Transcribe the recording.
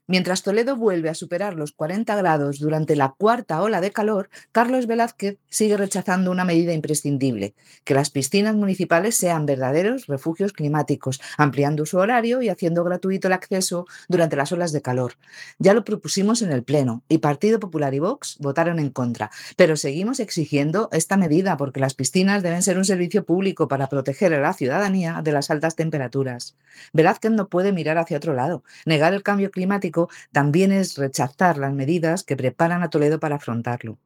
Mientras Toledo vuelve a superar los 40 grados durante la cuarta ola de calor, Carlos Velázquez sigue rechazando una medida imprescindible, que las piscinas municipales sean verdaderos refugios climáticos, ampliando su horario y haciendo gratuito el acceso durante las olas de calor. Ya lo propusimos en el Pleno y Partido Popular y Vox votaron en contra, pero seguimos exigiendo esta medida porque las piscinas deben ser un servicio público para proteger a la ciudadanía de las altas temperaturas. Velázquez no puede mirar hacia otro lado. Negar el cambio climático también es rechazar las medidas que preparan a Toledo para afrontarlo.